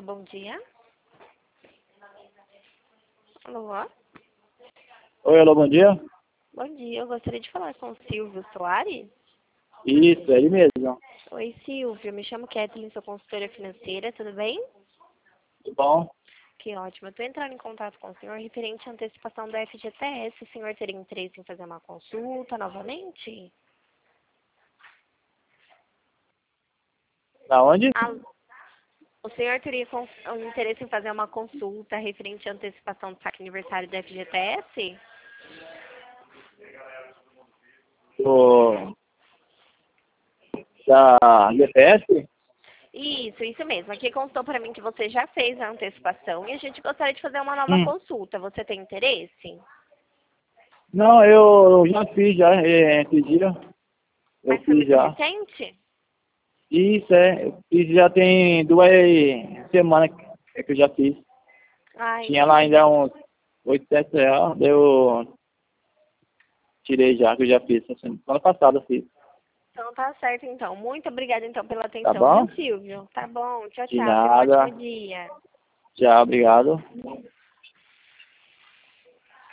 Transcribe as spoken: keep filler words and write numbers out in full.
Alô, bom dia. Alô? Oi, alô, bom dia. Bom dia, eu gostaria de falar com o Silvio Soares. Isso, é ele mesmo. Oi, Silvio, me chamo Kathleen, sou consultora financeira, tudo bem? Tudo bom? Que ótimo. Eu estou entrando em contato com o senhor referente à antecipação do F G T S. O senhor teria interesse em fazer uma consulta novamente? Da onde? Ah, o senhor teria con- um interesse em fazer uma consulta referente à antecipação do saque aniversário do F G T S? Do... Da G P S? Isso, isso mesmo. Aqui constou para mim que você já fez a antecipação e a gente gostaria de fazer uma nova Hum. consulta. Você tem interesse? Não, eu já fiz já, é, esse dia. Eu Mas foi fiz muito já. recente? Isso, é. Eu fiz já tem duas semanas que que eu já fiz. Ah, Tinha lá entendi. ainda uns oito, sete reais, daí eu tirei já, que eu já fiz. Semana passada eu fiz. Então tá certo, então. Muito obrigada, então, pela Tá atenção, bom? viu, Silvio? Tá bom. Tchau, De tchau. Tenha um ótimo nada. dia. Tchau, obrigado.